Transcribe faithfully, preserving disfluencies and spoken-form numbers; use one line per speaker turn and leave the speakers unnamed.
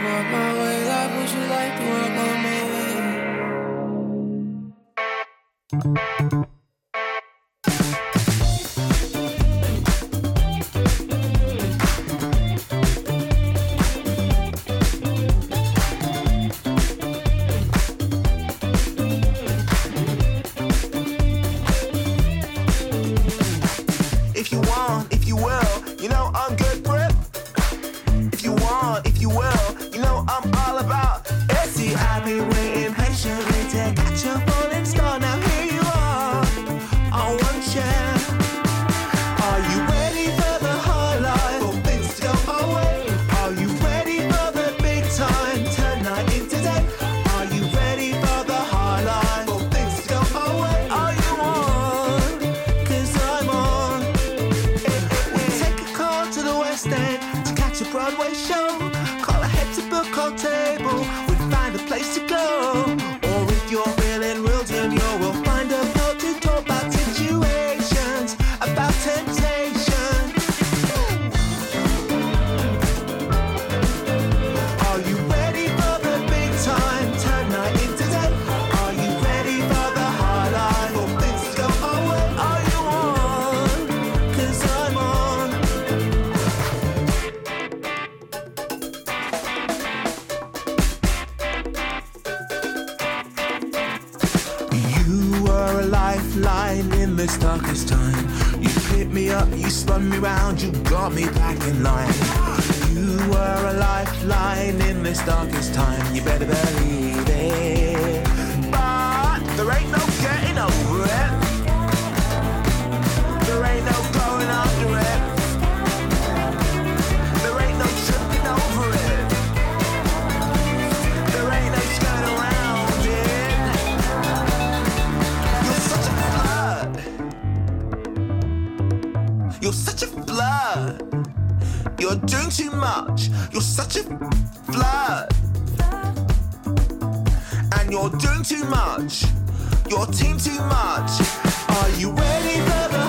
walk my way. Life, would you like to walk on my way?
If you want, if you will, you know I'm good for it. If you want, if you will, you know I'm all about it. See, I've been waiting patiently to catch a falling star. Now here you are, on one chair. Are you ready for the high life? For things to go our way? Are you ready for the big time? Turn night into day. Are you ready for the high life? For things to go our way? Are you on? 'Cause I'm on. We'll take a car to the West End to catch a Broadway show. Call ahead to book our table. We'll find a place to go. Or if you're feeling real demure, we'll find a boat to talk about situations, about temptation. Are you ready for the big time? Turn night into day. Are you ready for the high life? For things to go our way? Are you on? 'Cause I'm on. You were a lifeline in this darkest time. You picked me up, you spun me round, you got me back in line. You were a lifeline in this darkest time. You better believe it. But there ain't no getting over it. There ain't no going under it. There ain't no tripping over it. There ain't no skirting around it. You're such a flood. You're such a flood. You're doing too much. You're such a flood. And you're doing too much. Your team too much. Are you ready for the